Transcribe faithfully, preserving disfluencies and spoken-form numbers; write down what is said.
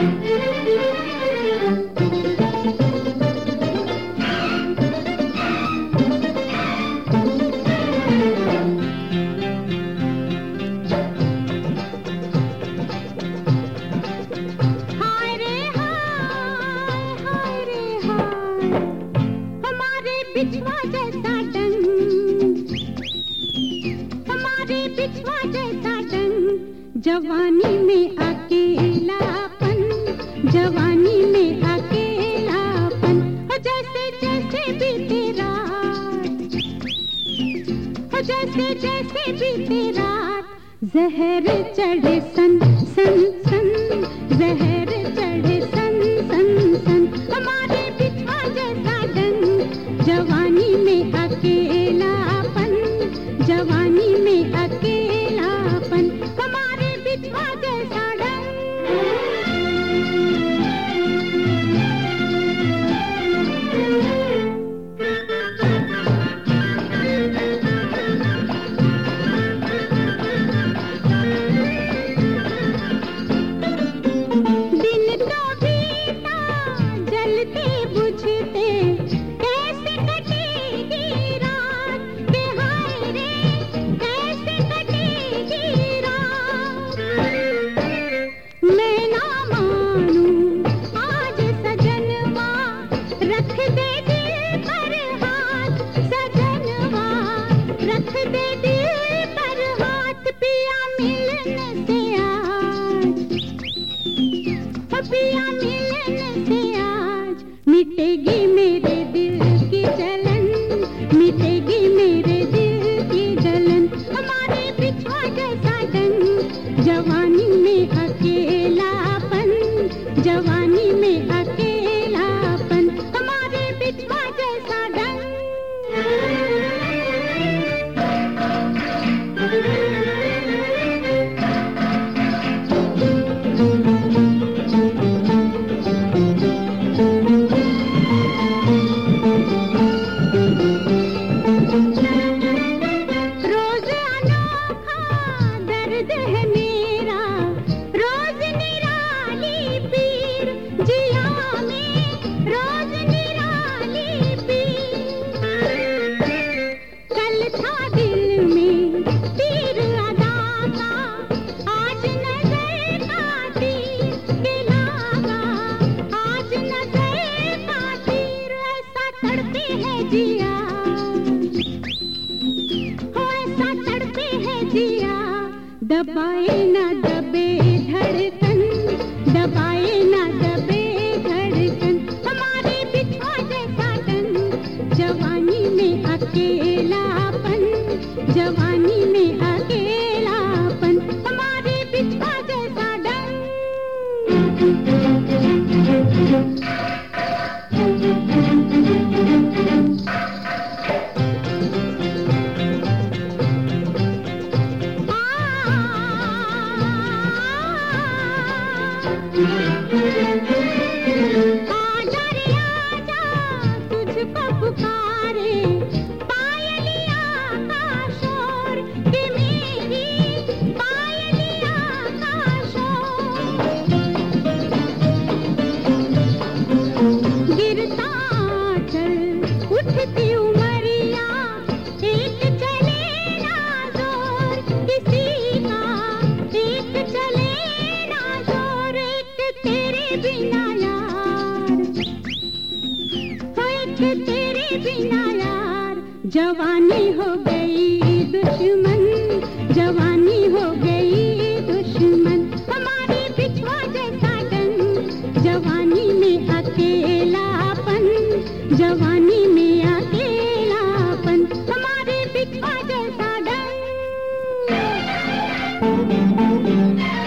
बिछवा जैसा डंग, हमारे बिछवा जैसा डंग, जवानी में अकेलापन, जवानी में अकेलापन, हो जैसे जैसे बीते रात, हो जैसे जैसे बीते रात, जहर चढ़े सन सन सन, जहर चढ़े सन सन सन, हमारे बिछवा जैसा डंग, जवानी में अकेलापन, जवानी में अकेलापन, हमारे बिछवा जैसा डंग। दिन तो बीता जलते बुझते, कैसे कटेगी रात, के हाय रे कैसे कटेगी रात। मैं ना मानूं आज सजनवा, रख दे दिल पर हाथ, सजनवा रख दे दिल पर हाथ, पिया मिलने से आज, पिया मिलने से आज, मिटेगी मेरे दिल की जलन, मिटेगी मेरे दिल की जलन, हमारे बिछवा जैसा डंग, जवानी में अकेलापन, जवानी में अकेलापन, हमारे बिछवा जैसा डंग। रोज अनोखा दर्द है मेरा, रोज निराली पीर, जिया में रोज निराली पीर। कल था दिल में तीर अदा का, आज नजर का तीर के लागा, आज नजर का तीर, ऐसा तड़पे है जिया, हो ऐसा तड़पे है जिया, दबाए ना दबे धड़कन, दबाए ना दबे धड़कन, हमारे बिछवा जैसा डंग, जवानी में अकेलापन, जवानी में अकेलापन, हमारे बिछवा जैसा डंग। आजा रे आजा तुझको पुकारे, पायलिया का शोर, कि मेरी पायलिया का शोर। गिरता चल उठती उमरिया, एक चले ना जोर किसी का, एक चले ना जोर, एक तेरे बिना यार, हो एक तेरे बिना यार, जवानी हो गई दुश्मन, जवानी हो गई दुश्मन, हमारे बिछवा जैसा डंग, जवानी में अकेलापन, जवानी में अकेलापन, हमारे बिछवा जैसा डंग।